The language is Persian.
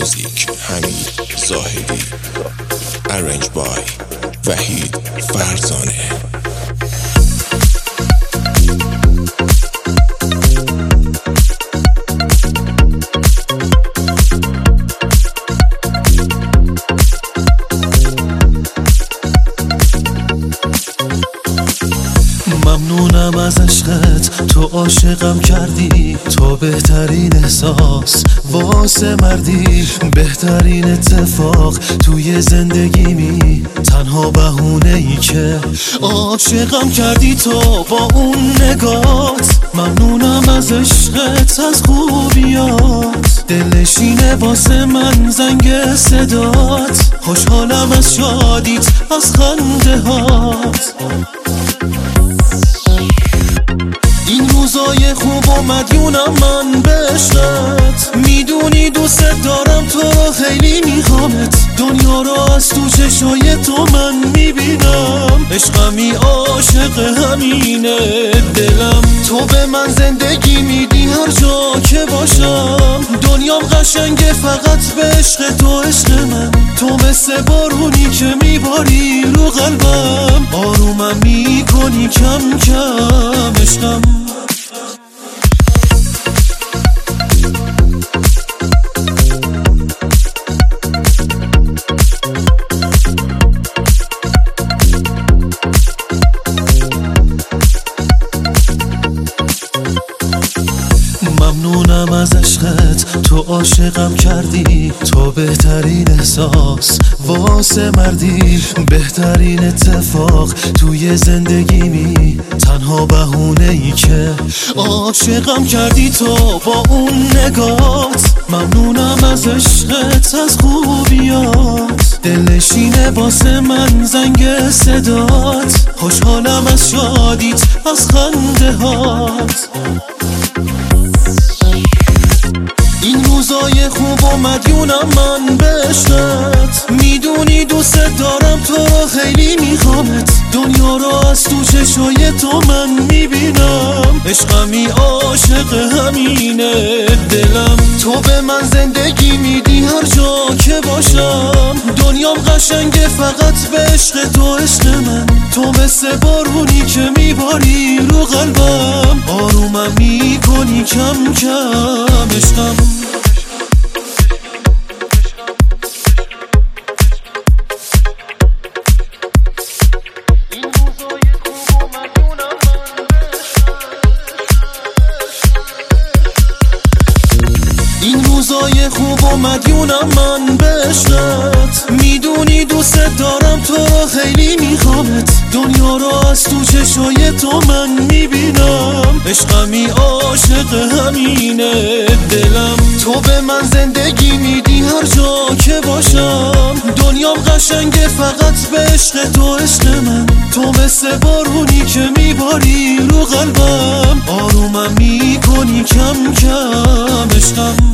موزیک حمید زاهدی. Arranged by وحید فرزانه. ممنونم از عشقت، تو عاشقم کردی، تو بهترین احساس واسه مردی، بهترین اتفاق توی زندگیمی، تنها بهونه ای که عاشقم کردی تو با اون نگات. ممنونم از عشقت، از خوبیات، دلنشینه واسه من زنگ صدات، خوشحالم از شادیت، از خنده هات. این روزای خوب و مدیونم من به عشقت، میدونی دوست دارم تو رو خیلی میخوامت، دنیا رو از تو چشای تو من میبینم، عشقمی عاشق همینه دلم. تو به من زندگی میدی هر جا که باشم، دنیام قشنگه فقط به عشق تو، عشق من تو مثل بارونی که میباری رو قلبم، آرومم میکنی کم کم عشقم. ممنونم از عشقت، تو عاشقم کردی، تو بهترین احساس واسه مردی، بهترین اتفاق توی زندگیمی، تنها بهونه ای که عاشقم کردی تو با اون نگات. ممنونم از عشقت، از خوبیات، دلنشینه واسه من زنگ صدات، خوشحالم از شادیت، از خنده هات. این روزای خوب و مدیونم من به عشقت، میدونی دوست دارم تو رو خیلی میخوامت، دنیا رو از تو چشای تو من میبینم، عشقمی عاشق همینه دلم. تو به من زندگی میدی هر جا که باشم، دنیام قشنگه فقط به عشق تو، عشق من تو مثل بارونی که میباری رو قلبم، آرومم میکنی کم کم عشقم. این روزای خوب و مدیونم من به عشقت، میدونی دوست دارم تو رو خیلی میخوامت، دنیا رو از تو چشای تو من میبینم، عشقمی عاشق همینه دلم. تو به من زندگی میدی هر جا که باشم، دنیام قشنگه فقط به عشق تو، عشق من تو مثل بارونی که میباری رو قلبم، آرومم میکنی کم کم عشقم.